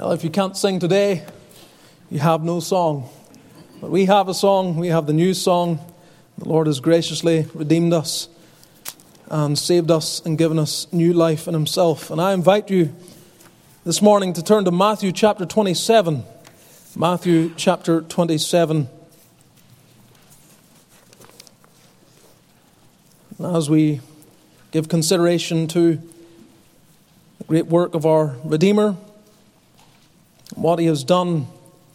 Well, if you can't sing today, you have no song. But we have a song. We have the new song. The Lord has graciously redeemed us and saved us and given us new life in Himself. And I invite you this morning to turn to Matthew chapter 27. Matthew chapter 27. And as we give consideration to the great work of our Redeemer, what He has done,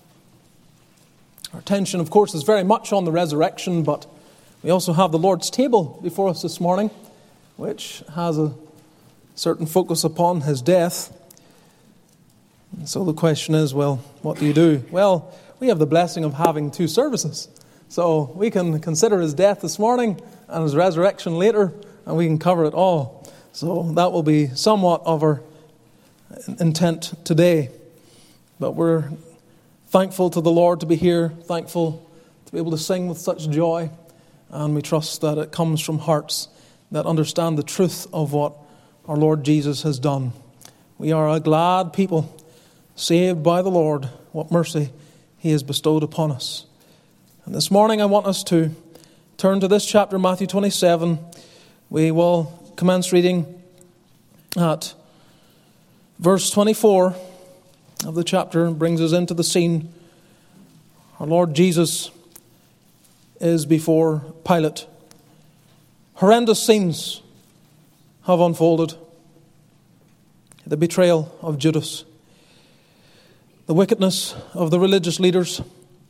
our attention, of course, is very much on the resurrection, but we also have the Lord's table before us this morning, which has a certain focus upon His death. And so the question is, well, what do you do? Well, we have the blessing of having two services. So we can consider His death this morning and His resurrection later, and we can cover it all. So that will be somewhat of our intent today. But we're thankful to the Lord to be here, thankful to be able to sing with such joy, and we trust that it comes from hearts that understand the truth of what our Lord Jesus has done. We are a glad people, saved by the Lord. What mercy He has bestowed upon us. And this morning I want us to turn to this chapter, Matthew 27. We will commence reading at verse 24 of the chapter, and brings us into the scene. Our Lord Jesus is before Pilate. Horrendous scenes have unfolded. The betrayal of Judas, the wickedness of the religious leaders,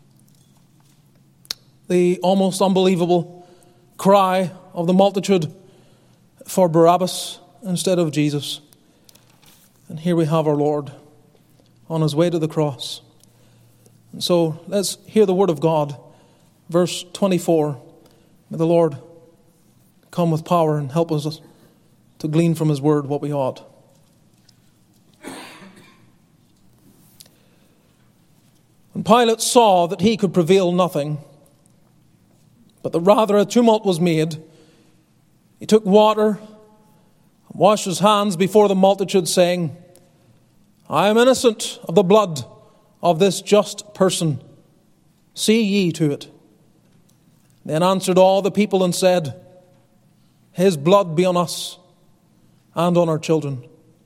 the almost unbelievable cry of the multitude for Barabbas instead of Jesus. And here we have our Lord on His way to the cross. And so let's hear the word of God. Verse 24. May the Lord come with power and help us to glean from His word what we ought. When Pilate saw that he could prevail nothing, but that rather a tumult was made, he took water and washed his hands before the multitude, saying, I am innocent of the blood of this just person. See ye to it. Then answered all the people and said, His blood be on us and on our children.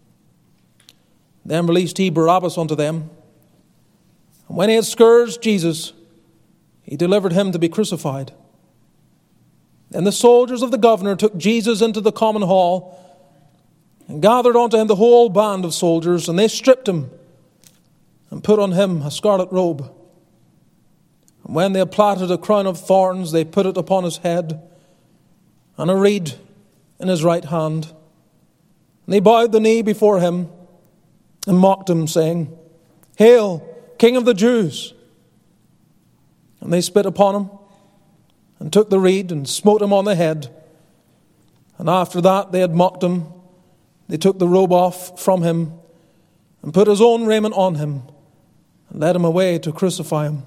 Then released he Barabbas unto them. And when he had scourged Jesus, he delivered him to be crucified. Then the soldiers of the governor took Jesus into the common hall, and gathered unto him the whole band of soldiers, and they stripped him, and put on him a scarlet robe. And when they had platted a crown of thorns, they put it upon his head, and a reed in his right hand. And they bowed the knee before him, and mocked him, saying, Hail, King of the Jews! And they spit upon him, and took the reed, and smote him on the head. And after that they had mocked him, they took the robe off from him, and put his own raiment on him, and led him away to crucify him.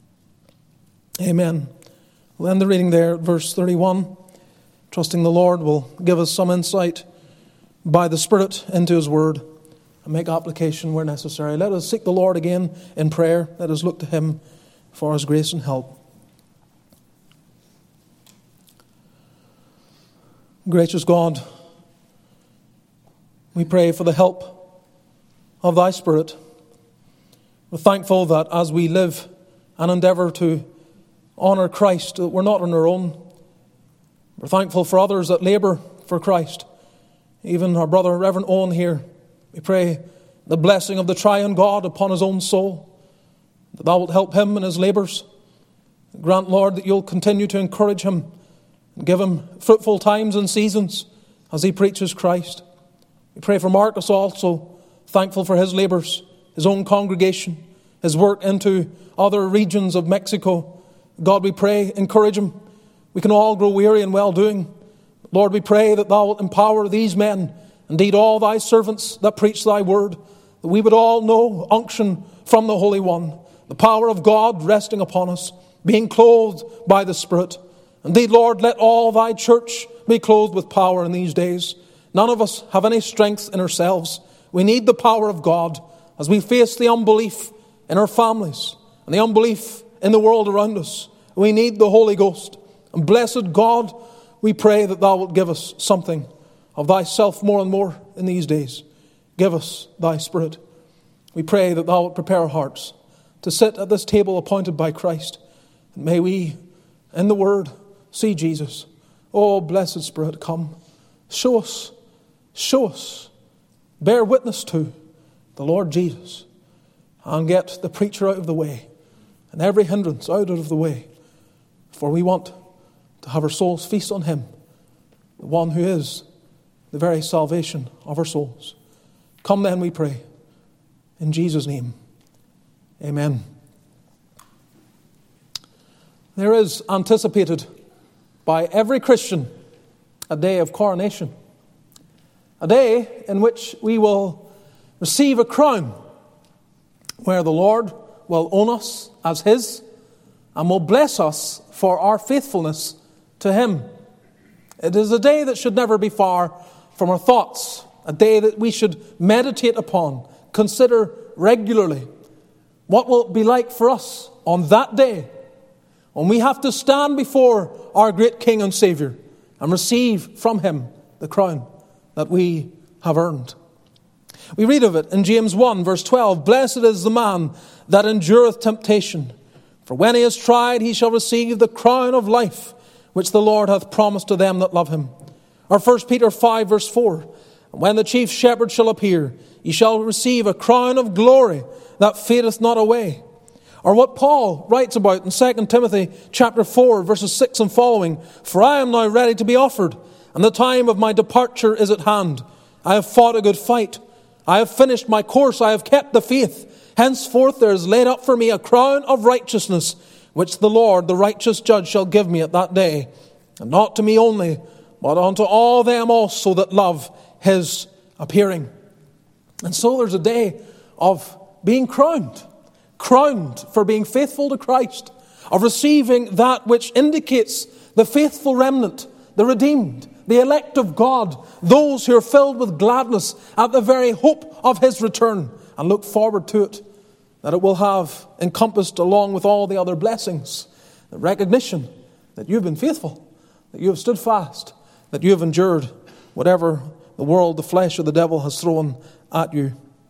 Amen. We'll end the reading there at verse 31. Trusting the Lord will give us some insight by the Spirit into His word, and make application where necessary. Let us seek the Lord again in prayer. Let us look to Him for His grace and help. Gracious God, we pray for the help of Thy Spirit. We're thankful that as we live and endeavour to honour Christ, that we're not on our own. We're thankful for others that labour for Christ. Even our brother Reverend Owen here. We pray the blessing of the triune God upon his own soul, that Thou wilt help him in his labours. Grant, Lord, that You'll continue to encourage him and give him fruitful times and seasons as he preaches Christ. We pray for Marcus also, thankful for his labours, his own congregation, his work into other regions of Mexico. God, we pray, encourage him. We can all grow weary in well-doing. Lord, we pray that Thou wilt empower these men, indeed all Thy servants that preach Thy word, that we would all know unction from the Holy One, the power of God resting upon us, being clothed by the Spirit. Indeed, Lord, let all Thy church be clothed with power in these days. None of us have any strength in ourselves. We need the power of God. as we face the unbelief in our families and the unbelief in the world around us. We need the Holy Ghost. And blessed God, we pray that thou wilt give us something of thyself more and more in these days. Give us thy Spirit. We pray that thou wilt prepare our hearts to sit at this table appointed by Christ. And may we, in the Word, see Jesus. Oh, blessed Spirit, come. Show us, bear witness to the Lord Jesus, and get the preacher out of the way and every hindrance out of the way. For we want to have our souls feast on him, the one who is the very salvation of our souls. Come then, we pray, in Jesus' name. Amen. There is anticipated by every Christian a day of coronation, a day in which we will receive a crown, where the Lord will own us as his and will bless us for our faithfulness to him. It is a day that should never be far from our thoughts, a day that we should meditate upon, consider regularly. What will it be like for us on that day when we have to stand before our great King and Savior and receive from him the crown that we have earned? We read of it in James 1 verse 12. Blessed is the man that endureth temptation, for when he is tried he shall receive the crown of life which the Lord hath promised to them that love him. Or 1 Peter 5 verse 4. And when the chief shepherd shall appear, ye shall receive a crown of glory that fadeth not away. Or what Paul writes about in 2 Timothy chapter 4 verses 6 and following. For I am now ready to be offered, and the time of my departure is at hand. I have fought a good fight. I have finished my course. I have kept the faith. Henceforth there is laid up for me a crown of righteousness, which the Lord, the righteous judge, shall give me at that day. And not to me only, but unto all them also that love his appearing. And so there's a day of being crowned for being faithful to Christ, of receiving that which indicates the faithful remnant, the redeemed, the elect of God, those who are filled with gladness at the very hope of his return and look forward to it, that it will have encompassed along with all the other blessings, the recognition that you've been faithful, that you have stood fast, that you have endured whatever the world, the flesh, or the devil has thrown at you.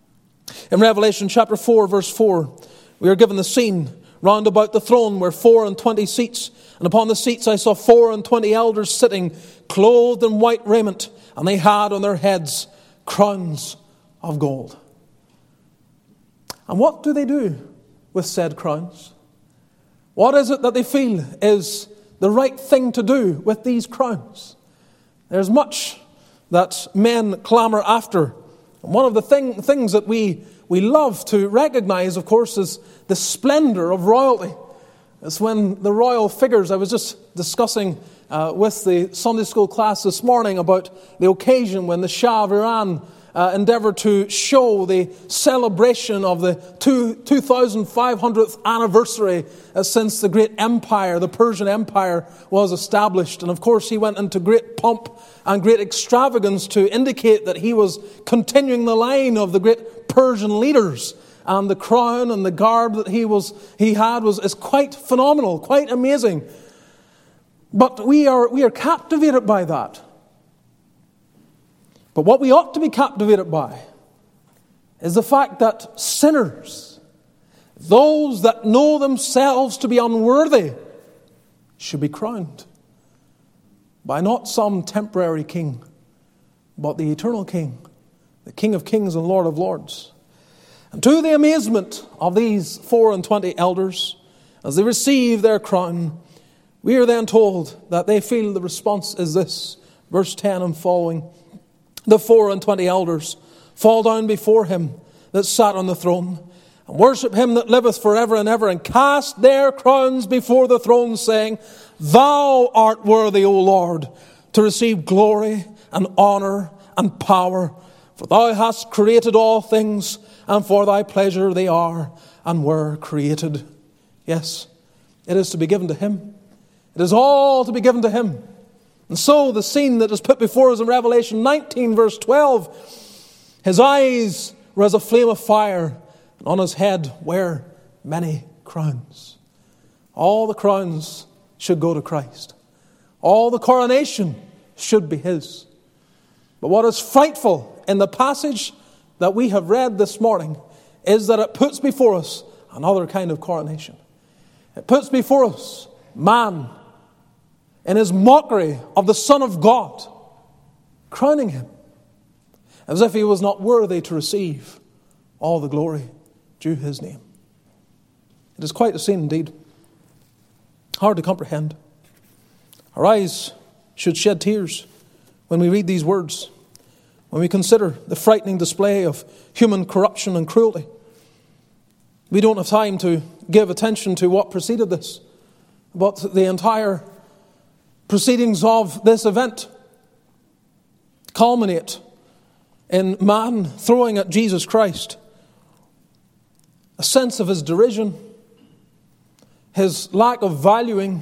In Revelation chapter 4 verse 4, we are given the scene. Round about the throne were 24 seats, and upon the seats I saw 24 elders sitting, clothed in white raiment, and they had on their heads crowns of gold. And what do they do with said crowns? What is it that they feel is the right thing to do with these crowns? There's much that men clamour after. And one of the things that we love to recognize, of course, is the splendour of royalty. It's when the royal figures, I was just discussing with the Sunday school class this morning about the occasion when the Shah of Iran endeavoured to show the celebration of the 2500th anniversary since the great empire, the Persian Empire, was established. And of course he went into great pomp and great extravagance to indicate that he was continuing the line of the great Persian leaders. And the crown and the garb that he had is quite phenomenal, quite amazing. But we are captivated by that. But what we ought to be captivated by is the fact that sinners, those that know themselves to be unworthy, should be crowned by not some temporary king, but the eternal King, the King of kings and Lord of lords. And to the amazement of these 24 elders, as they receive their crown, we are then told that they feel the response is this, verse 10 and following. The 24 elders fall down before him that sat on the throne, and worship him that liveth forever and ever, and cast their crowns before the throne, saying, Thou art worthy, O Lord, to receive glory and honour and power, for thou hast created all things, and for thy pleasure they are and were created. Yes, it is to be given to him. It is all to be given to him. And so the scene that is put before us in Revelation 19 verse 12, his eyes were as a flame of fire, and on his head were many crowns. All the crowns should go to Christ. All the coronation should be his. But what is frightful in the passage that we have read this morning is that it puts before us another kind of coronation. It puts before us man in his mockery of the Son of God, crowning him as if he was not worthy to receive all the glory due his name. It is quite a scene indeed. Hard to comprehend. Our eyes should shed tears when we read these words, when we consider the frightening display of human corruption and cruelty. We don't have time to give attention to what preceded this, but the entire proceedings of this event culminate in man throwing at Jesus Christ a sense of his derision, his lack of valuing,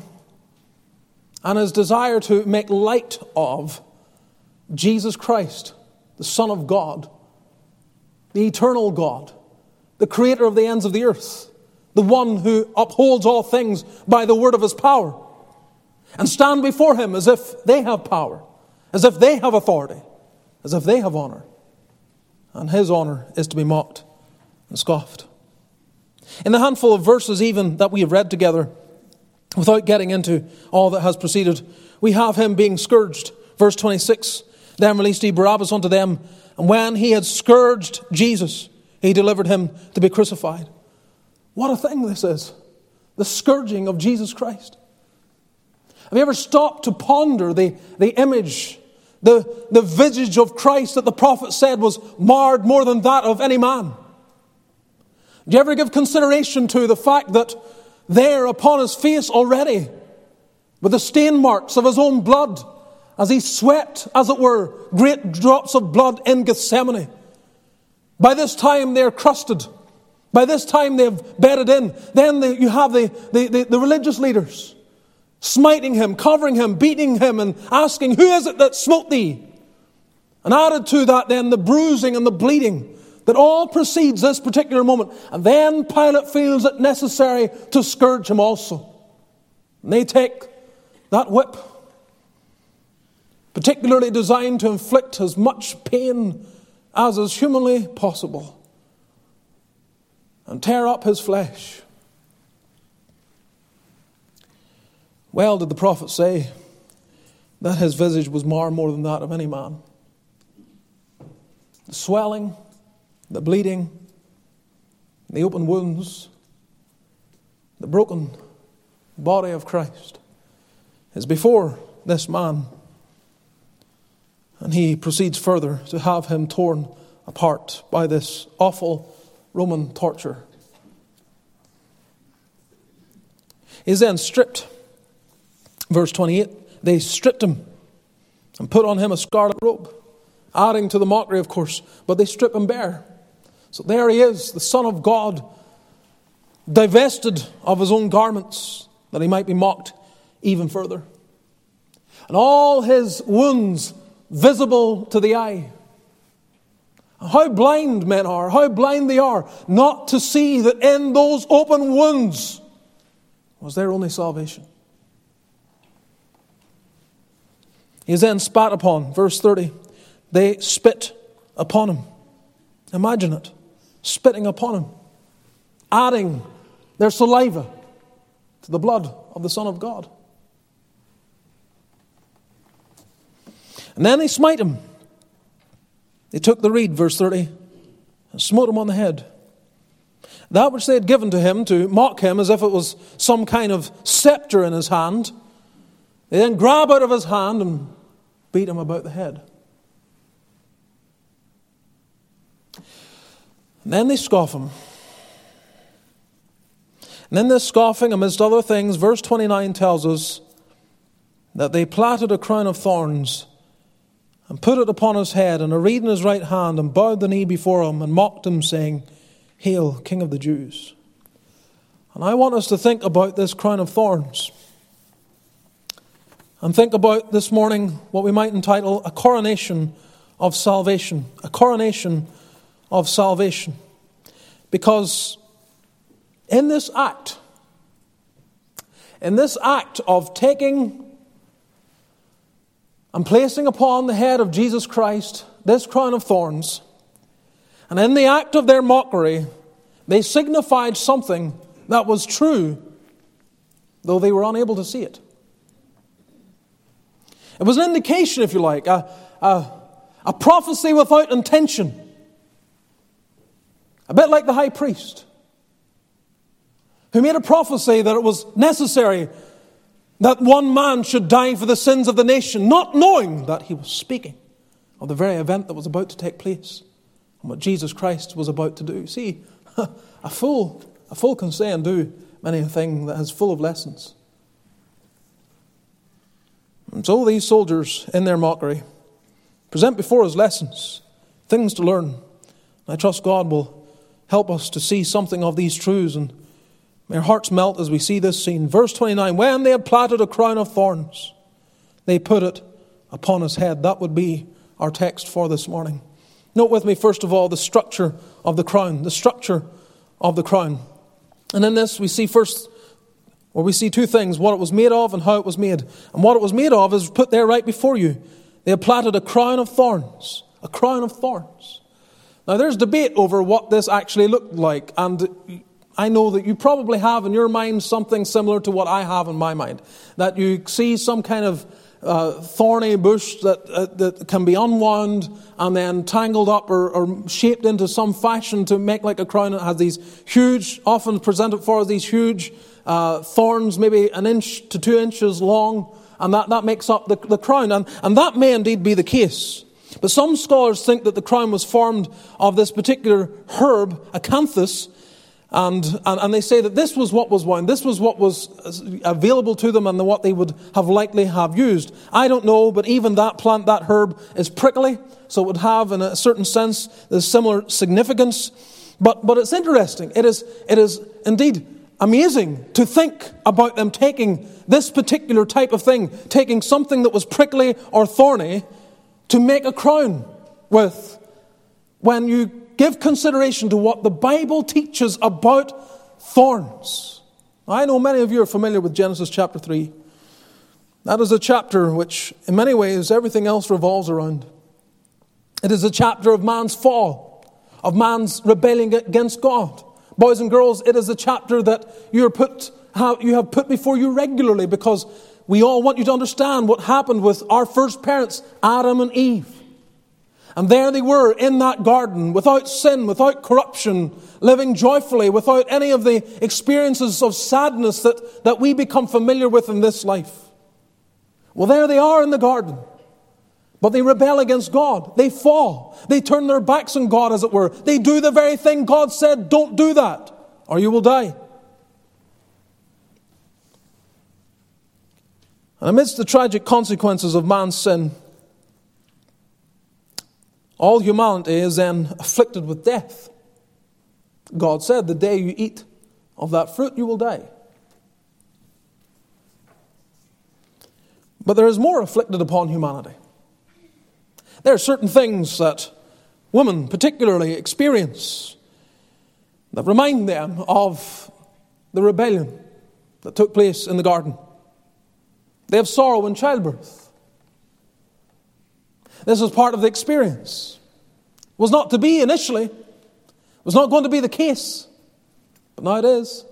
and his desire to make light of Jesus Christ, the Son of God, the eternal God, the creator of the ends of the earth, the one who upholds all things by the word of his power, and stand before him as if they have power, as if they have authority, as if they have honor. And his honor is to be mocked and scoffed. In the handful of verses even that we have read together, without getting into all that has preceded, we have him being scourged. Verse 26, then released he Barabbas unto them, and when he had scourged Jesus, he delivered him to be crucified. What a thing this is, the scourging of Jesus Christ. Have you ever stopped to ponder the image, the visage of Christ that the prophet said was marred more than that of any man? Do you ever give consideration to the fact that there upon his face already, with the stain marks of his own blood, as he sweat, as it were, great drops of blood in Gethsemane, by this time they're crusted. By this time they've bedded in. Then you have the religious leaders smiting him, covering him, beating him, and asking, who is it that smote thee? And added to that then the bruising and the bleeding that all precedes this particular moment. And then Pilate feels it necessary to scourge him also. And they take that whip, particularly designed to inflict as much pain as is humanly possible, and tear up his flesh. Well did the prophet say that his visage was marred more than that of any man. The swelling, the bleeding, the open wounds, the broken body of Christ is before this man. And he proceeds further to have him torn apart by this awful Roman torture. He is then stripped. Verse 28, they stripped him and put on him a scarlet robe, adding to the mockery, of course, but they strip him bare. So there he is, the Son of God, divested of his own garments, that he might be mocked even further. And all his wounds visible to the eye. How blind men are, how blind they are, not to see that in those open wounds was their only salvation. He is then spat upon. Verse 30, they spit upon him. Imagine it, spitting upon him, adding their saliva to the blood of the Son of God. And then they smite him. They took the reed, verse 30, and smote him on the head. That which they had given to him to mock him as if it was some kind of scepter in his hand, they then grab out of his hand and beat him about the head. And then they scoff him. And in this scoffing, amidst other things, verse 29 tells us that they plaited a crown of thorns and put it upon his head and a reed in his right hand and bowed the knee before him and mocked him, saying, Hail, King of the Jews. And I want us to think about this crown of thorns and think about this morning what we might entitle a coronation of salvation, a coronation of salvation. Because in this act of taking and placing upon the head of Jesus Christ this crown of thorns, and in the act of their mockery, they signified something that was true, though they were unable to see it. It was an indication, if you like, a prophecy without intention. A bit like the high priest, who made a prophecy that it was necessary that one man should die for the sins of the nation, not knowing that he was speaking of the very event that was about to take place and what Jesus Christ was about to do. See, a fool can say and do many a thing that is full of lessons. And so these soldiers, in their mockery, present before us lessons, things to learn. I trust God will help us to see something of these truths, and may our hearts melt as we see this scene. Verse 29, when they had platted a crown of thorns, they put it upon his head. That would be our text for this morning. Note with me, first of all, the structure of the crown. The structure of the crown. And in this we see two things, what it was made of and how it was made. And what it was made of is put there right before you. They had platted a crown of thorns. A crown of thorns. Now there's debate over what this actually looked like, and I know that you probably have in your mind something similar to what I have in my mind. That you see some kind of thorny bush that can be unwound and then tangled up or shaped into some fashion to make like a crown. It has these huge, often presented for us, these huge thorns, maybe 1 inch to 2 inches long, and that makes up the crown. And that may indeed be the case. But some scholars think that the crown was formed of this particular herb, acanthus, and they say that this was what was wound, this was what was available to them and what they would have likely have used. I don't know, but even that plant, that herb, is prickly, so it would have, in a certain sense, the similar significance. But it's interesting. It is indeed amazing to think about them taking this particular type of thing, taking something that was prickly or thorny to make a crown with, when you give consideration to what the Bible teaches about thorns. I know many of you are familiar with Genesis chapter 3. That is a chapter which, in many ways, everything else revolves around. It is a chapter of man's fall, of man's rebelling against God. Boys and girls, it is a chapter that you have put before you regularly, because we all want you to understand what happened with our first parents, Adam and Eve. And there they were in that garden, without sin, without corruption, living joyfully, without any of the experiences of sadness that we become familiar with in this life. Well, there they are in the garden. But they rebel against God. They fall. They turn their backs on God, as it were. They do the very thing God said, don't do that, or you will die. And amidst the tragic consequences of man's sin, all humanity is then afflicted with death. God said, the day you eat of that fruit, you will die. But there is more afflicted upon humanity. There are certain things that women particularly experience that remind them of the rebellion that took place in the garden. They have sorrow in childbirth. This was part of the experience. It was not to be initially. It was not going to be the case. But now it is.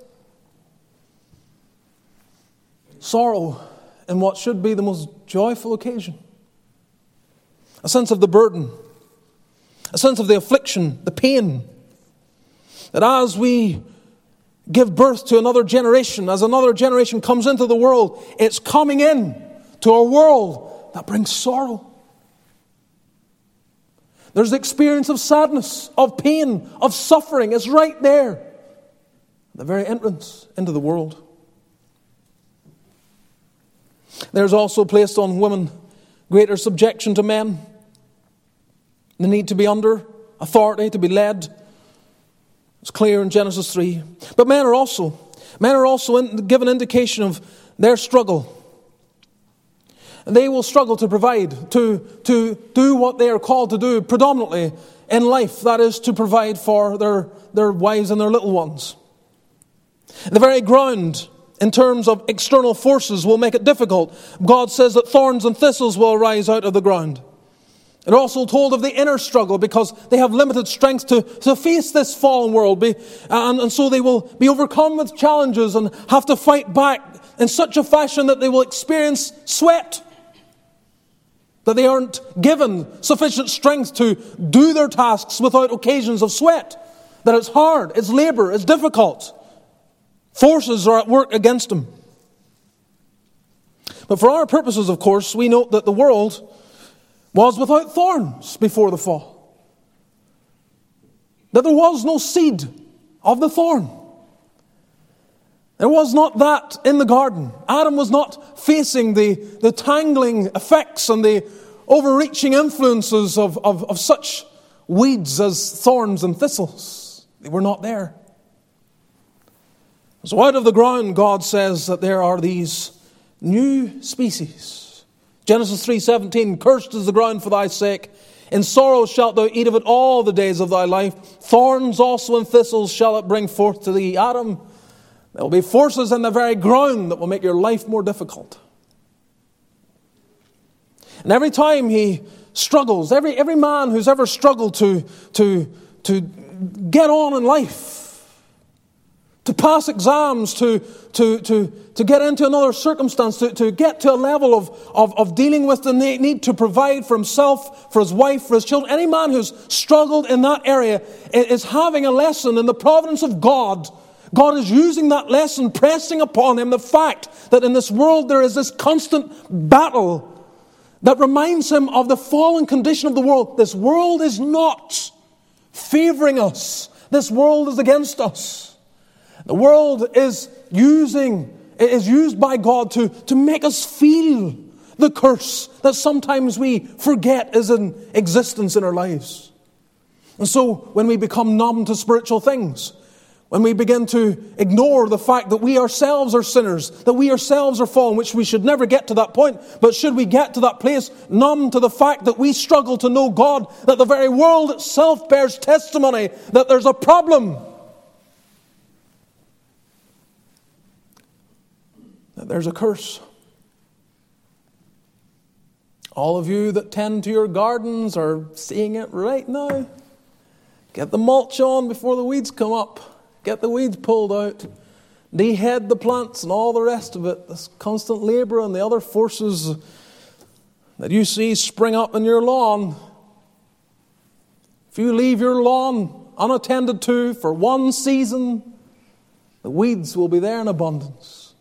Sorrow in what should be the most joyful occasion. A sense of the burden. A sense of the affliction, the pain. That as we give birth to another generation, as another generation comes into the world, it's coming in to a world that brings sorrow. There's the experience of sadness, of pain, of suffering. It's right there. The very entrance into the world. There's also placed on women greater subjection to men. The need to be under authority, to be led. It's clear in Genesis 3. But men are also given indication of their struggle. And they will struggle to provide, to do what they are called to do, predominantly in life, that is to provide for their wives and their little ones. The very ground, in terms of external forces, will make it difficult. God says that thorns and thistles will arise out of the ground. They're also told of the inner struggle because they have limited strength to face this fallen world. And so they will be overcome with challenges and have to fight back in such a fashion that they will experience sweat. That they aren't given sufficient strength to do their tasks without occasions of sweat. That it's hard, it's labor, it's difficult. Forces are at work against them. But for our purposes, of course, we note that the world was without thorns before the fall. That there was no seed of the thorn. There was not that in the garden. Adam was not facing the tangling effects and the overreaching influences of such weeds as thorns and thistles. They were not there. So out of the ground, God says that there are these new species. Genesis 3:17, cursed is the ground for thy sake. In sorrow shalt thou eat of it all the days of thy life. Thorns also and thistles shall it bring forth to thee. Adam, there will be forces in the very ground that will make your life more difficult. And every time he struggles, every man who's ever struggled to get on in life, to pass exams, to get into another circumstance, to get to a level of dealing with the need to provide for himself, for his wife, for his children. Any man who's struggled in that area is having a lesson in the providence of God. God is using that lesson, pressing upon him the fact that in this world there is this constant battle that reminds him of the fallen condition of the world. This world is not favoring us. This world is against us. The world is used by God to make us feel the curse that sometimes we forget is in existence in our lives. And so when we become numb to spiritual things, when we begin to ignore the fact that we ourselves are sinners, that we ourselves are fallen, which we should never get to that point, but should we get to that place, numb to the fact that we struggle to know God, that the very world itself bears testimony that there's a problem, that there's a curse. All of you that tend to your gardens are seeing it right now. Get the mulch on before the weeds come up. Get the weeds pulled out. Dehead the plants and all the rest of it. This constant labor and the other forces that you see spring up in your lawn. If you leave your lawn unattended to for one season, the weeds will be there in abundance.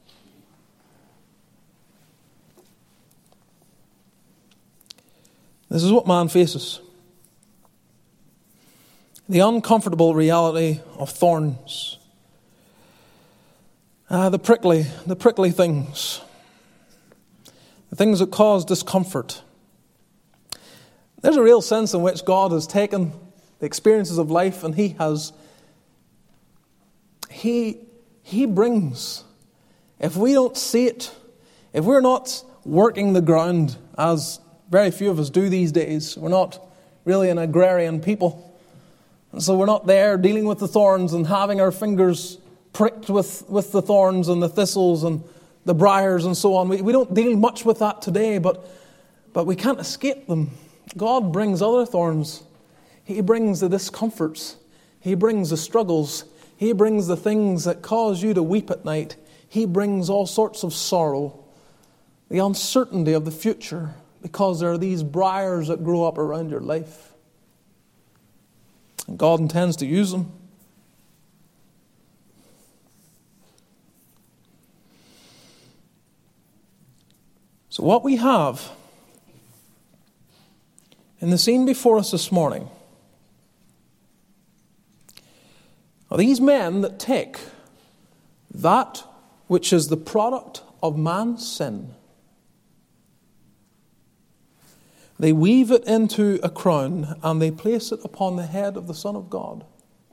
This is what man faces. The uncomfortable reality of thorns. The prickly things. The things that cause discomfort. There's a real sense in which God has taken the experiences of life and He brings, if we don't see it, if we're not working the ground, as very few of us do these days, we're not really an agrarian people. And so we're not there dealing with the thorns and having our fingers pricked with the thorns and the thistles and the briars and so on. We don't deal much with that today, but we can't escape them. God brings other thorns. He brings the discomforts. He brings the struggles. He brings the things that cause you to weep at night. He brings all sorts of sorrow, the uncertainty of the future, because there are these briars that grow up around your life. And God intends to use them. So what we have in the scene before us this morning are these men that take that which is the product of man's sin. They weave it into a crown and they place it upon the head of the Son of God.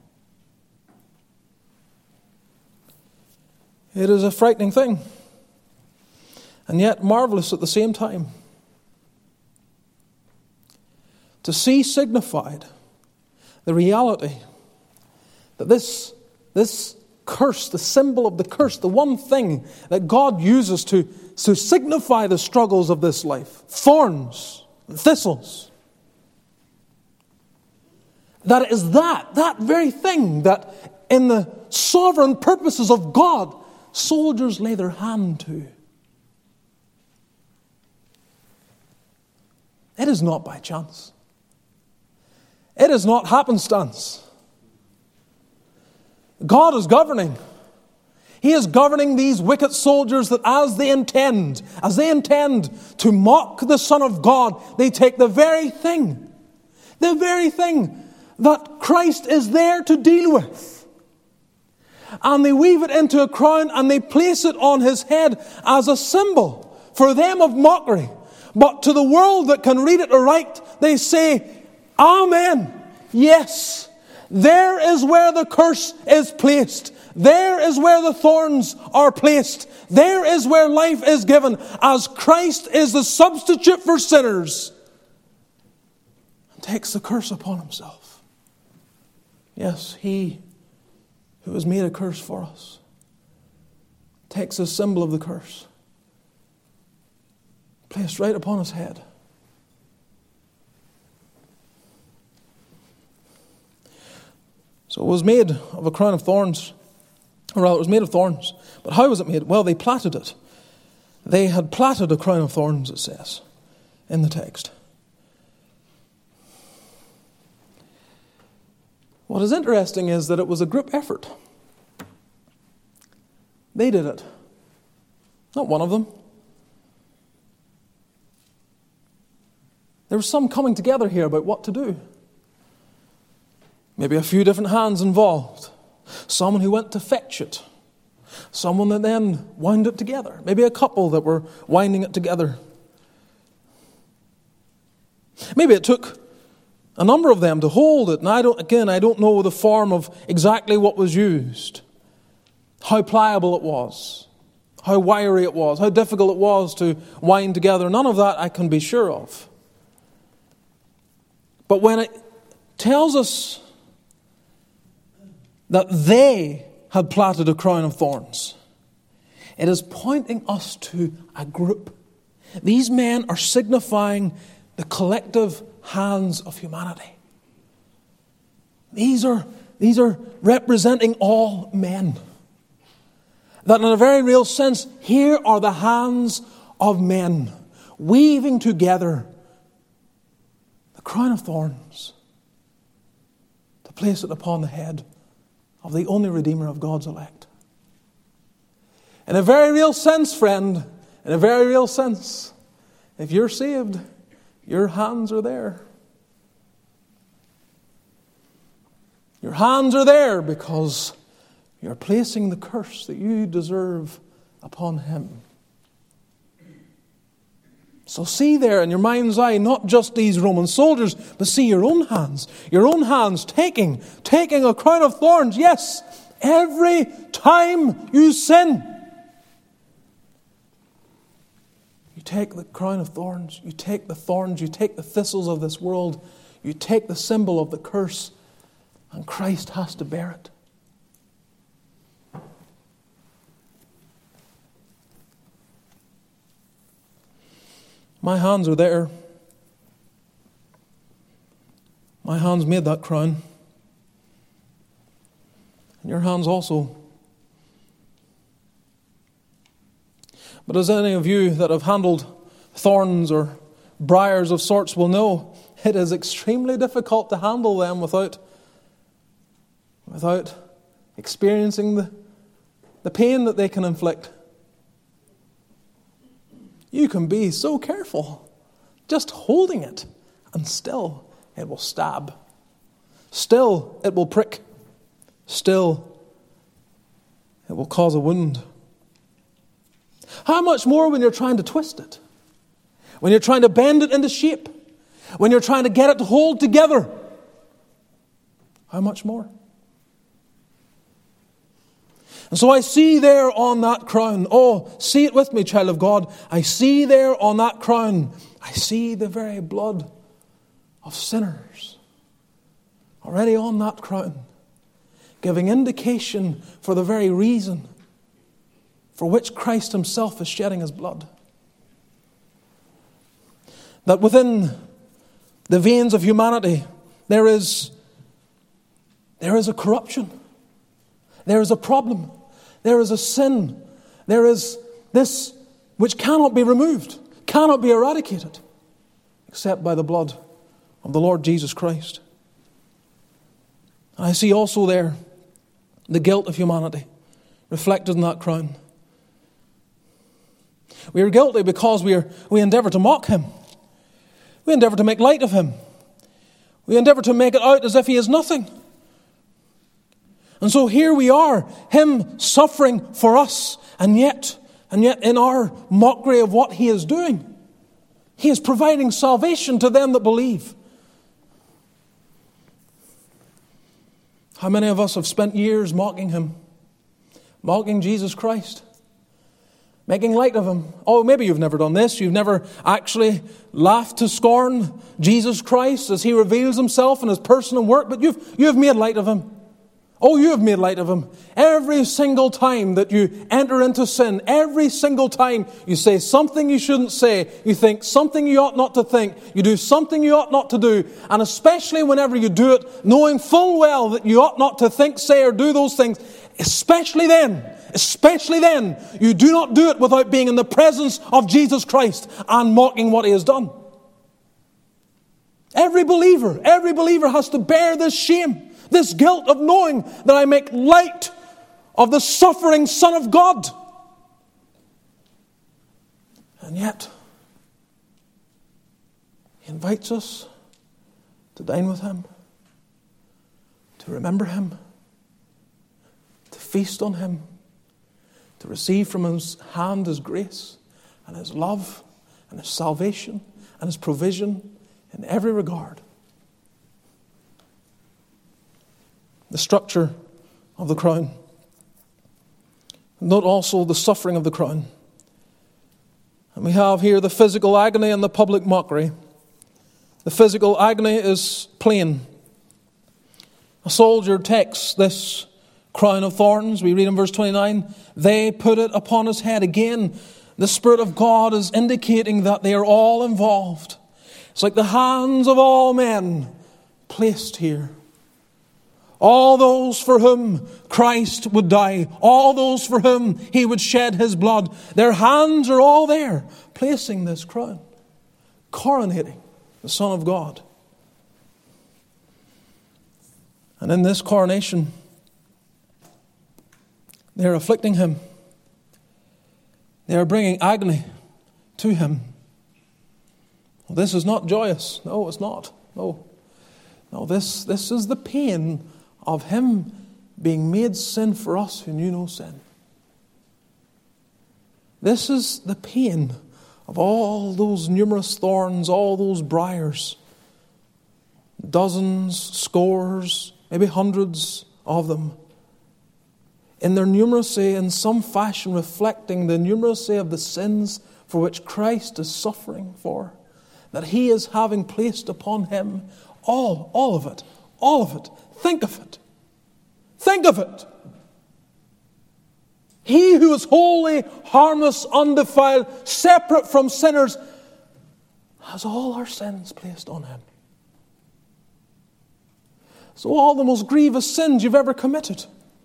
It is a frightening thing, and yet marvelous at the same time. To see signified the reality that this curse, the symbol of the curse, the one thing that God uses to signify the struggles of this life, thorns and thistles, that it is that very thing that in the sovereign purposes of God, soldiers lay their hand to. It is not by chance. It is not happenstance. God is governing. He is governing these wicked soldiers that as they intend to mock the Son of God, they take the very thing that Christ is there to deal with, and they weave it into a crown and they place it on his head as a symbol for them of mockery. But to the world that can read it aright, they say, Amen. Yes, there is where the curse is placed. There is where the thorns are placed. There is where life is given, as Christ is the substitute for sinners and takes the curse upon himself. Yes, he who has made a curse for us takes the symbol of the curse, placed right upon his head. So it was made of a crown of thorns. Or rather, it was made of thorns. But how was it made? Well, they plaited it. They had plaited a crown of thorns, it says, in the text. What is interesting is that it was a group effort. They did it. Not one of them. There was some coming together here about what to do. Maybe a few different hands involved. Someone who went to fetch it. Someone that then wound it together. Maybe a couple that were winding it together. Maybe it took a number of them to hold it. And I don't know the form of exactly what was used. How pliable it was. How wiry it was. How difficult it was to wind together. None of that I can be sure of. But when it tells us that they had plaited a crown of thorns, it is pointing us to a group. These men are signifying the collective hands of humanity. These are representing all men. That in a very real sense, here are the hands of men weaving together the crown of thorns to place it upon the head of the only Redeemer of God's elect. In a very real sense, friend, in a very real sense, if you're saved, your hands are there. Your hands are there because you're placing the curse that you deserve upon him. So see there in your mind's eye, not just these Roman soldiers, but see your own hands taking a crown of thorns. Yes, every time you sin, you take the crown of thorns, you take the thorns, you take the thistles of this world, you take the symbol of the curse, and Christ has to bear it. My hands are there. My hands made that crown. And your hands also. But as any of you that have handled thorns or briars of sorts will know, it is extremely difficult to handle them without experiencing the pain that they can inflict. You can be so careful just holding it, and still it will stab. Still it will prick. Still it will cause a wound. How much more when you're trying to twist it? When you're trying to bend it into shape? When you're trying to get it to hold together? How much more? And so I see there on that crown, see it with me, child of God. I see there on that crown, I see the very blood of sinners already on that crown, giving indication for the very reason for which Christ himself is shedding his blood. That within the veins of humanity there is a corruption. There is a problem. There is a sin. There is this which cannot be removed, cannot be eradicated, except by the blood of the Lord Jesus Christ. I see also there the guilt of humanity reflected in that crown. We are guilty because we endeavour to mock him. We endeavour to make light of him. We endeavour to make it out as if he is nothing. And so here we are, him suffering for us, and yet in our mockery of what he is doing, he is providing salvation to them that believe. How many of us have spent years mocking him, mocking Jesus Christ, making light of him? Oh, maybe you've never done this. You've never actually laughed to scorn Jesus Christ as he reveals himself in his person and work, but you've made light of him. Oh, you have made light of him. Every single time that you enter into sin, every single time you say something you shouldn't say, you think something you ought not to think, you do something you ought not to do, and especially whenever you do it, knowing full well that you ought not to think, say, or do those things, especially then, you do not do it without being in the presence of Jesus Christ and mocking what he has done. Every believer has to bear this shame, this guilt of knowing that I make light of the suffering Son of God. And yet, he invites us to dine with him, to remember him, to feast on him, to receive from his hand his grace and his love and his salvation and his provision in every regard. The structure of the crown. Note also the suffering of the crown. And we have here the physical agony and the public mockery. The physical agony is plain. A soldier takes this crown of thorns. We read in verse 29, they put it upon his head. Again, the Spirit of God is indicating that they are all involved. It's like the hands of all men placed here. All those for whom Christ would die, all those for whom he would shed his blood, their hands are all there, placing this crown, coronating the Son of God. And in this coronation, they are afflicting him. They are bringing agony to him. Well, this is not joyous. No, it's not. No, this is the pain of him being made sin for us who knew no sin. This is the pain of all those numerous thorns, all those briars, dozens, scores, maybe hundreds of them, in their numeracy, in some fashion reflecting the numeracy of the sins for which Christ is suffering for, that he is having placed upon him. All of it. Think of it. Think of it. He who is holy, harmless, undefiled, separate from sinners, has all our sins placed on him. So all the most grievous sins you've ever committed,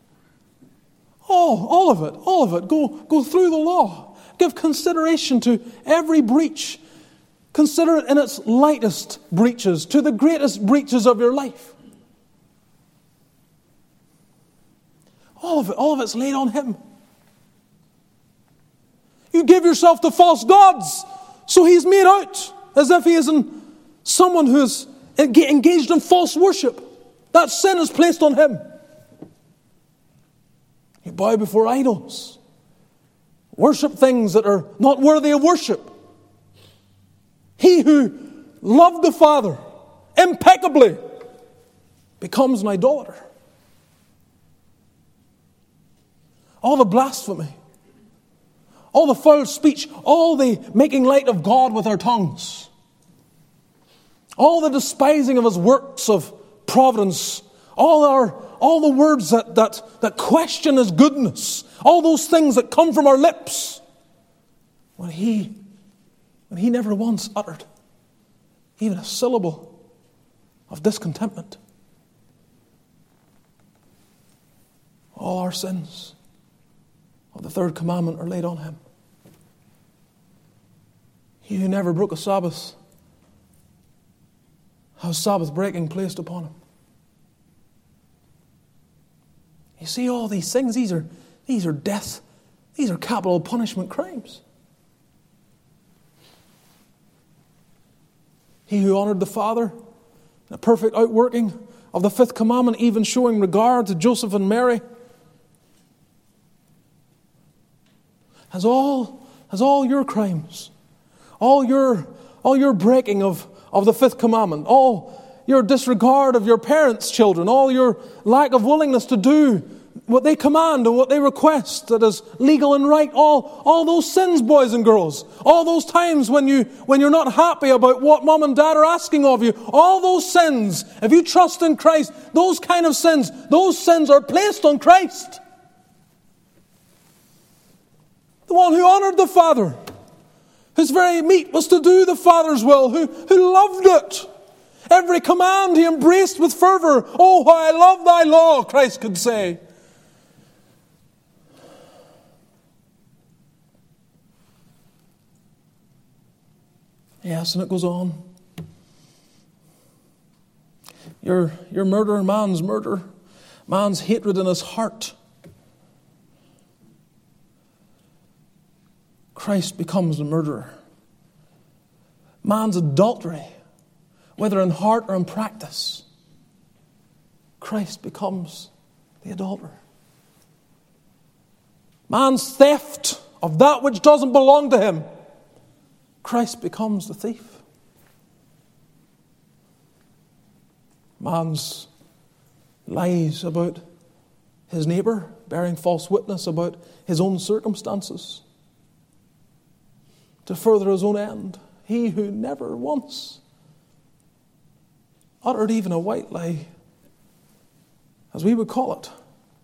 all of it, go through the law. Give consideration to every breach. Consider it in its lightest breaches to the greatest breaches of your life. All of it's laid on him. You give yourself to false gods, so he's made out as if he isn't someone who is engaged in false worship. That sin is placed on him. You bow before idols. Worship things that are not worthy of worship. He who loved the Father impeccably becomes an idolater. All the blasphemy, all the foul speech, all the making light of God with our tongues, all the despising of his works of providence, all the words that question His goodness, all those things that come from our lips, when He never once uttered even a syllable of discontentment. All our sins of the third commandment are laid on Him. He who never broke a Sabbath has Sabbath breaking placed upon Him. You see all these things, these are death, these are capital punishment crimes. He who honored the Father in a perfect outworking of the fifth commandment, even showing regard to Joseph and Mary, has all your crimes, all your breaking of the fifth commandment, all your disregard of your parents' children, all your lack of willingness to do what they command and what they request that is legal and right, all those sins, boys and girls, all those times when you're not happy about what mom and dad are asking of you, all those sins, if you trust in Christ, those sins are placed on Christ. The one who honored the Father, whose very meat was to do the Father's will, who loved it. Every command He embraced with fervor. Oh, how I love thy law, Christ could say. Yes, and it goes on. Your murder, man's hatred in his heart. Christ becomes the murderer. Man's adultery, whether in heart or in practice, Christ becomes the adulterer. Man's theft of that which doesn't belong to him, Christ becomes the thief. Man's lies about his neighbor, bearing false witness about his own circumstances to further his own end. He who never once uttered even a white lie, as we would call it,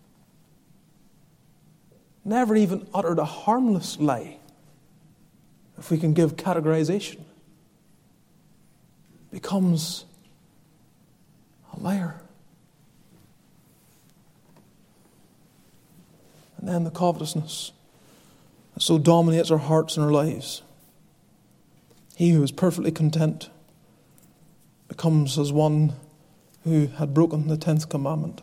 never even uttered a harmless lie, if we can give categorization, becomes a liar. And then the covetousness that so dominates our hearts and our lives. He who is perfectly content becomes as one who had broken the 10th commandment.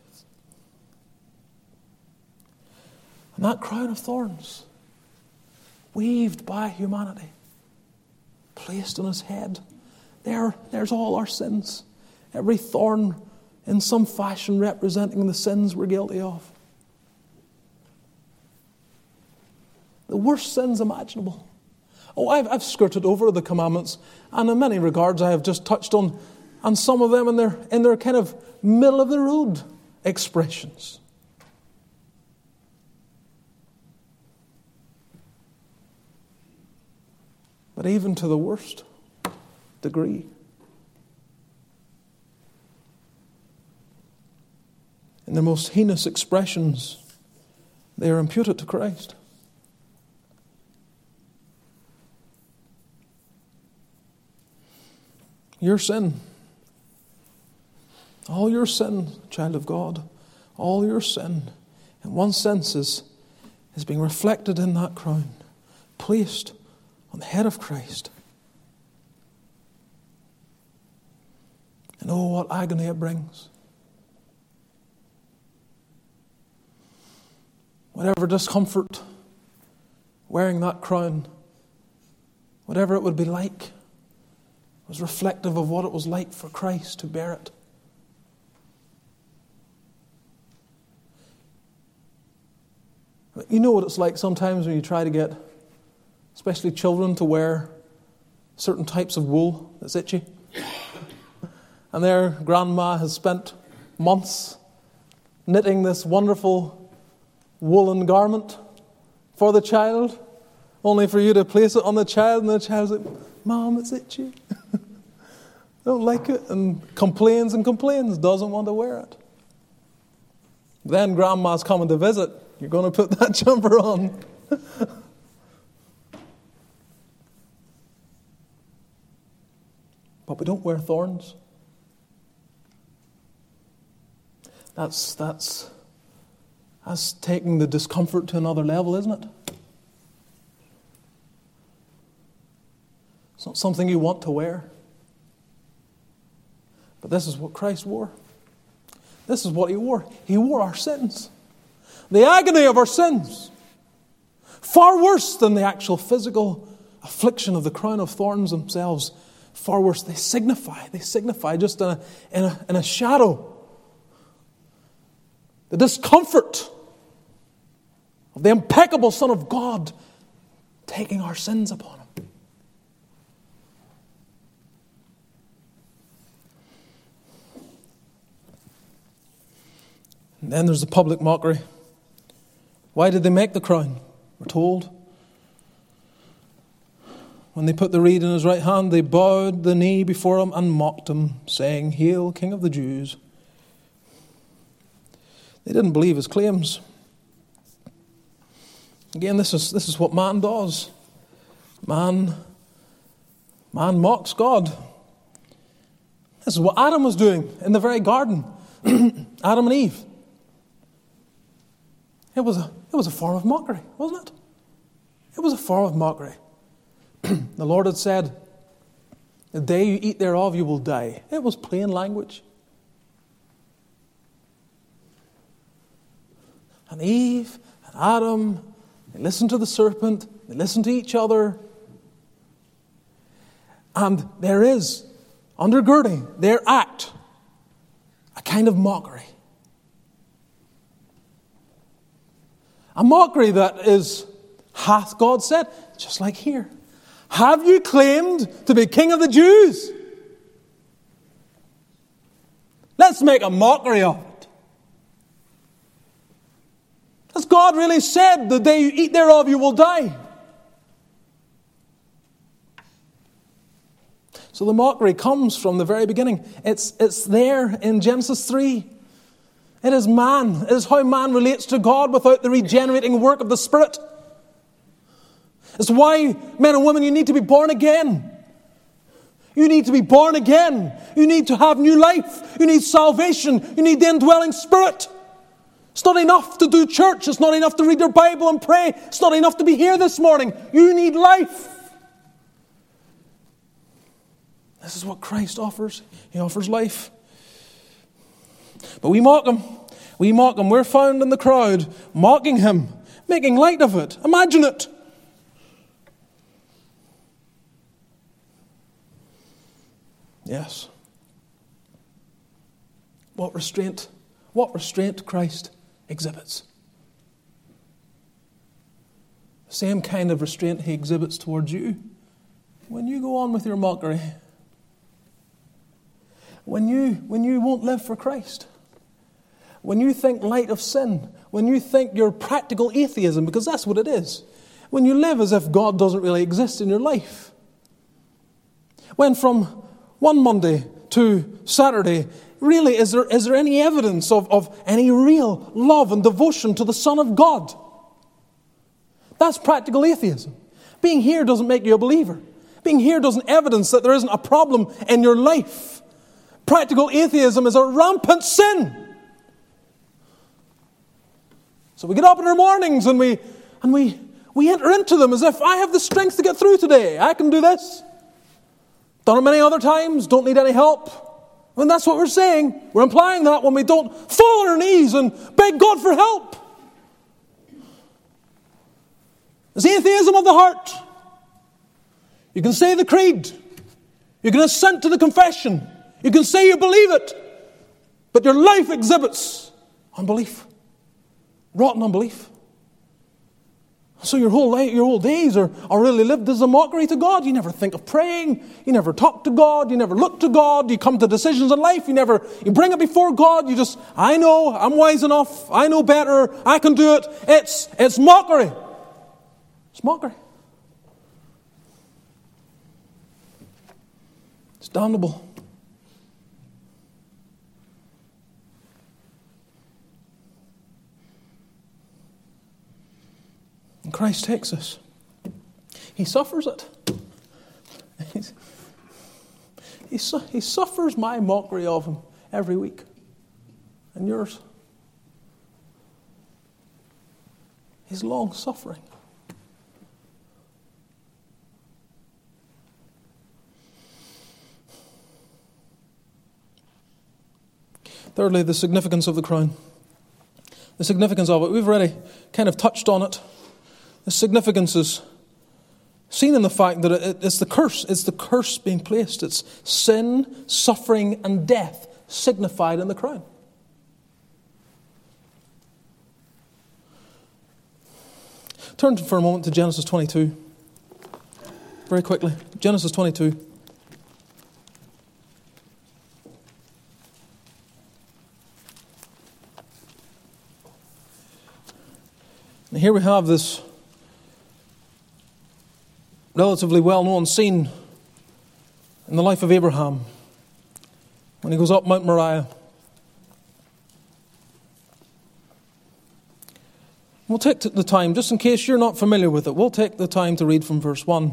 And that crown of thorns, weaved by humanity, placed on his head, there's all our sins. Every thorn in some fashion representing the sins we're guilty of. The worst sins imaginable. Oh, I've skirted over the commandments, and in many regards I have just touched on some of them in their kind of middle of the road expressions. But even to the worst degree, in the most heinous expressions, they are imputed to Christ. Your sin, all your sin, child of God, all your sin, in one sense is being reflected in that crown, placed on the head of Christ. And oh, what agony it brings. Whatever discomfort wearing that crown, whatever it would be like, was reflective of what it was like for Christ to bear it. You know what it's like sometimes when you try to get, especially children, to wear certain types of wool that's itchy. And their grandma has spent months knitting this wonderful woolen garment for the child, only for you to place it on the child, and the child's like, Mom, it's itchy. don't like it, and complains, doesn't want to wear it. Then Grandma's coming to visit. You're going to put that jumper on. But we don't wear thorns. That's taking the discomfort to another level, isn't it? It's not something you want to wear. But this is what Christ wore. This is what He wore. He wore our sins. The agony of our sins. Far worse than the actual physical affliction of the crown of thorns themselves. Far worse. They signify just in a shadow the discomfort of the impeccable Son of God taking our sins upon Him. And then there's the public mockery. Why did they make the crown? We're told. When they put the reed in His right hand, they bowed the knee before Him and mocked Him, saying, "Hail, King of the Jews." They didn't believe His claims. Again, this is what man does. Man mocks God. This is what Adam was doing in the very garden. Adam and Eve. It was a form of mockery, wasn't it? It was a form of mockery. The Lord had said, "The day you eat thereof, you will die." It was plain language. And Eve and Adam, they listened to the serpent, they listened to each other. And there is, undergirding their act, a kind of mockery. A mockery that is, hath God said, just like here. Have you claimed to be King of the Jews? Let's make a mockery of it. Has God really said, "The day you eat thereof, you will die"? So the mockery comes from the very beginning. It's there in Genesis 3. It is man. It is how man relates to God without the regenerating work of the Spirit. It's why, men and women, you need to be born again. You need to be born again. You need to have new life. You need salvation. You need the indwelling Spirit. It's not enough to do church. It's not enough to read your Bible and pray. It's not enough to be here this morning. You need life. This is what Christ offers. He offers life. But we mock Him. We mock Him. We're found in the crowd mocking Him, making light of it. Imagine it. Yes. What restraint Christ exhibits. The same kind of restraint He exhibits towards you when you go on with your mockery. When you won't live for Christ. When you think light of sin. When you think you're practical atheism, because that's what it is. When you live as if God doesn't really exist in your life. When from one Monday to Saturday, really, is there any evidence of any real love and devotion to the Son of God? That's practical atheism. Being here doesn't make you a believer. Being here doesn't evidence that there isn't a problem in your life. Practical atheism is a rampant sin. So we get up in our mornings and we enter into them as if I have the strength to get through today. I can do this. Done it many other times. Don't need any help. And that's what we're saying. We're implying that when we don't fall on our knees and beg God for help. It's atheism of the heart. You can say the creed. You can assent to the confession. You can say you believe it. But your life exhibits unbelief. Rotten unbelief. So your whole days are really lived as a mockery to God. You never think of praying. You never talk to God. You never look to God. You come to decisions in life. You bring it before God. You just, I know, I'm wise enough. I know better. I can do it. It's mockery. It's mockery. It's damnable. And Christ takes us. He suffers it. He suffers my mockery of him every week. And yours. His long suffering. Thirdly, the significance of the crown. The significance of it. We've already kind of touched on it. The significance is seen in the fact that it's the curse. It's the curse being placed. It's sin, suffering, and death signified in the crown. Turn for a moment to Genesis 22. Very quickly. Genesis 22. And here we have this relatively well-known scene in the life of Abraham when he goes up Mount Moriah. We'll take the time, just in case you're not familiar with it, we'll take the time to read from verse 1.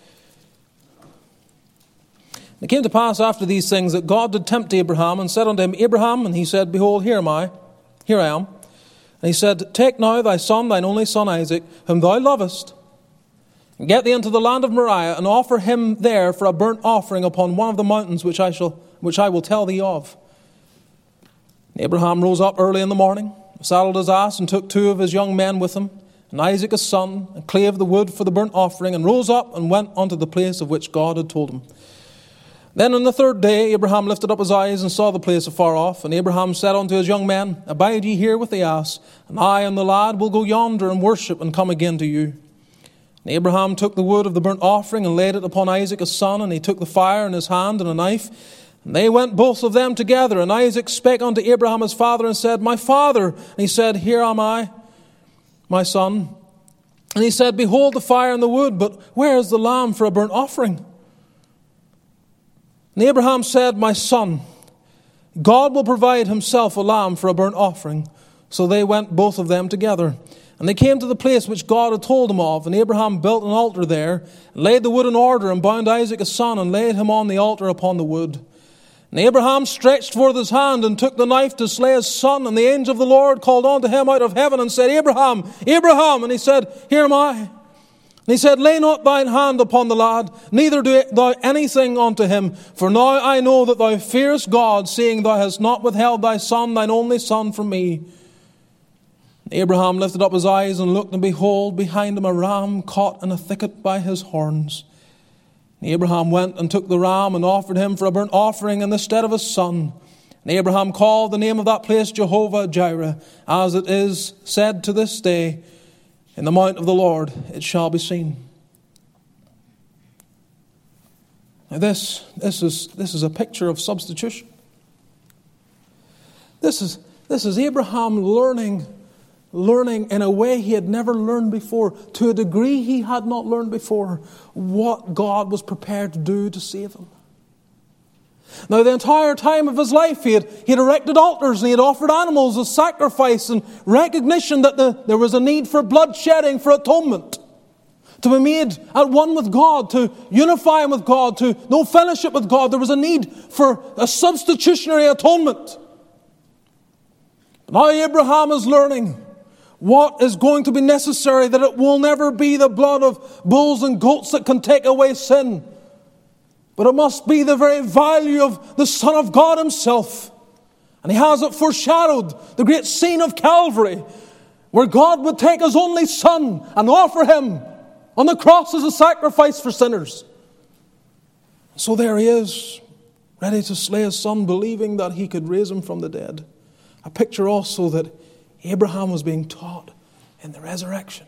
It came to pass after these things that God did tempt Abraham and said unto him, Abraham, and he said, Behold, here I am. And he said, Take now thy son, thine only son Isaac, whom thou lovest, and get thee into the land of Moriah, and offer him there for a burnt offering upon one of the mountains which I will tell thee of. And Abraham rose up early in the morning, saddled his ass, and took 2 of his young men with him, and Isaac his son, and clave the wood for the burnt offering, and rose up and went unto the place of which God had told him. Then on the 3rd day Abraham lifted up his eyes and saw the place afar off. And Abraham said unto his young men, Abide ye here with the ass, and I and the lad will go yonder and worship and come again to you. And Abraham took the wood of the burnt offering and laid it upon Isaac his son, and he took the fire in his hand and a knife. And they went both of them together. And Isaac spake unto Abraham his father and said, My father. And he said, Here am I, my son. And he said, Behold the fire and the wood, but where is the lamb for a burnt offering? And Abraham said, My son, God will provide himself a lamb for a burnt offering. So they went both of them together. And they came to the place which God had told him of. And Abraham built an altar there, and laid the wood in order, and bound Isaac his son, and laid him on the altar upon the wood. And Abraham stretched forth his hand, and took the knife to slay his son. And the angel of the Lord called unto him out of heaven, and said, Abraham, Abraham. And he said, Here am I. And he said, Lay not thine hand upon the lad, neither do thou anything unto him. For now I know that thou fearest God, seeing thou hast not withheld thy son, thine only son, from me. And Abraham lifted up his eyes and looked, and behold, behind him a ram caught in a thicket by his horns. And Abraham went and took the ram and offered him for a burnt offering in the stead of his son. And Abraham called the name of that place Jehovah Jireh, as it is said to this day, In the mount of the Lord it shall be seen. Now this is a picture of substitution. This is Abraham learning in a way he had never learned before, to a degree he had not learned before, what God was prepared to do to save him. Now, the entire time of his life, he had erected altars and he had offered animals as sacrifice in recognition that there was a need for bloodshedding, for atonement, to be made at one with God, to unify him with God, to know fellowship with God. There was a need for a substitutionary atonement. But now Abraham is learning what is going to be necessary, that it will never be the blood of bulls and goats that can take away sin, but it must be the very value of the Son of God himself. And he has it foreshadowed, the great scene of Calvary, where God would take his only Son and offer him on the cross as a sacrifice for sinners. So there he is, ready to slay his son, believing that he could raise him from the dead. A picture also that Abraham was being taught in the resurrection.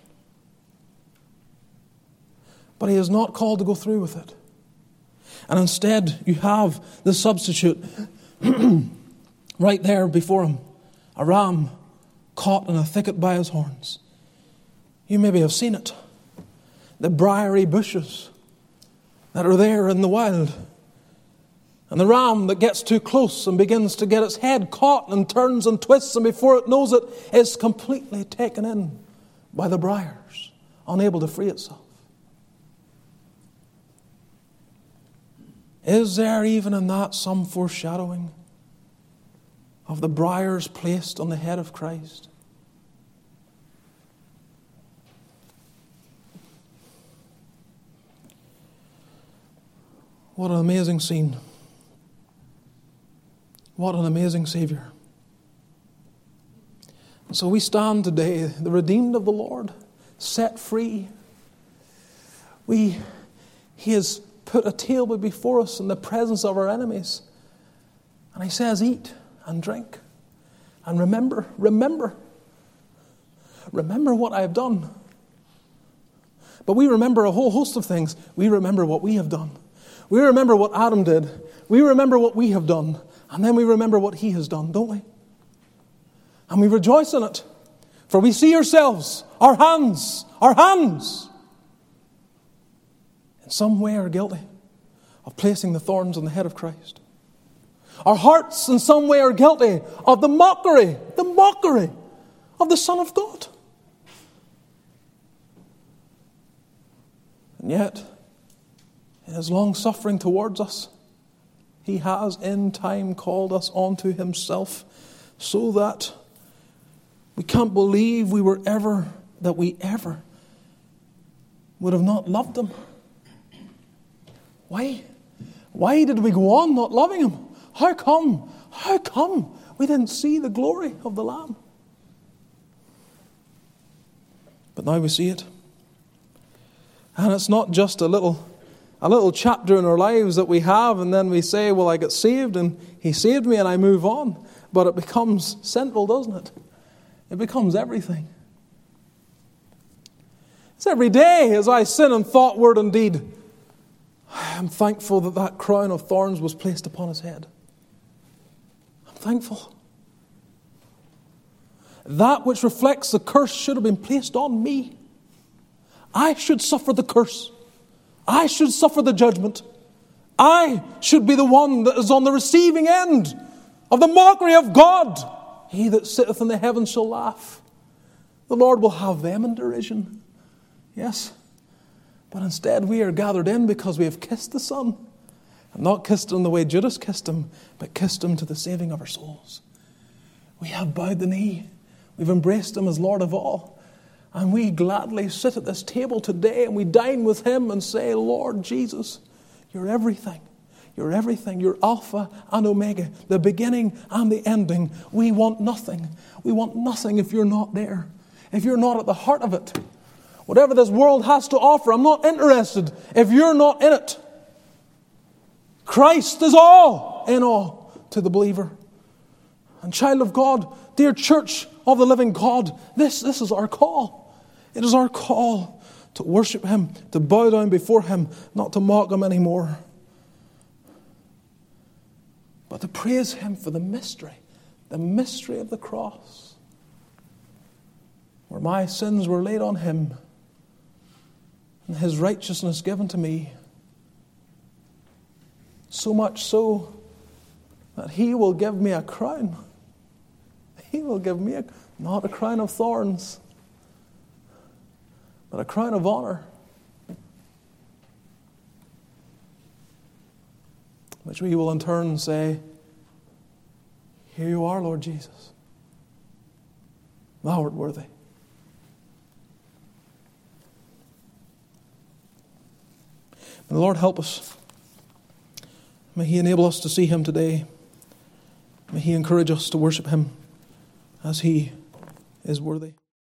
But he is not called to go through with it. And instead, you have the substitute right there before him. A ram caught in a thicket by his horns. You maybe have seen it. The briary bushes that are there in the wild. And the ram that gets too close and begins to get its head caught and turns and twists, and before it knows it, is completely taken in by the briars unable to free itself? Is there even in that some foreshadowing of the briars placed on the head of Christ? What an amazing scene. What an amazing Savior. So we stand today, the redeemed of the Lord, set free. He has put a table before us in the presence of our enemies. And He says, eat and drink. And remember what I have done. But we remember a whole host of things. We remember what we have done. We remember what Adam did. We remember what we have done. And then we remember what He has done, don't we? And we rejoice in it. For we see ourselves, our hands, in some way are guilty of placing the thorns on the head of Christ. Our hearts in some way are guilty of the mockery of the Son of God. And yet, in His long suffering towards us, He has in time called us unto Himself, so that we can't believe we ever would have not loved Him. Why? Why did we go on not loving Him? How come we didn't see the glory of the Lamb? But now we see it. And it's not just a little chapter in our lives that we have, and then we say, well, I get saved and He saved me and I move on. But it becomes central, doesn't it? It becomes everything. It's every day as I sin in thought, word, and deed. I'm thankful that crown of thorns was placed upon His head. I'm thankful. That which reflects the curse should have been placed on me. I should suffer the curse. I should suffer the judgment. I should be the one that is on the receiving end of the mockery of God. He that sitteth in the heavens shall laugh. The Lord will have them in derision. Yes. But instead we are gathered in because we have kissed the Son. And not kissed Him the way Judas kissed Him, but kissed Him to the saving of our souls. We have bowed the knee. We've embraced Him as Lord of all. And we gladly sit at this table today and we dine with Him and say, Lord Jesus, You're everything. You're everything. You're Alpha and Omega, the beginning and the ending. We want nothing. We want nothing if You're not there. If You're not at the heart of it. Whatever this world has to offer, I'm not interested if You're not in it. Christ is all in all to the believer. And child of God, dear church of the living God, this is our call. It is our call to worship Him, to bow down before Him, not to mock Him anymore, but to praise Him for the mystery of the cross, where my sins were laid on Him and His righteousness given to me. So much so that He will give me a crown. He will give me not a crown of thorns, but a crown of honor, which we will in turn say, Here You are, Lord Jesus. Thou art worthy. May the Lord help us. May He enable us to see Him today. May He encourage us to worship Him as He is worthy.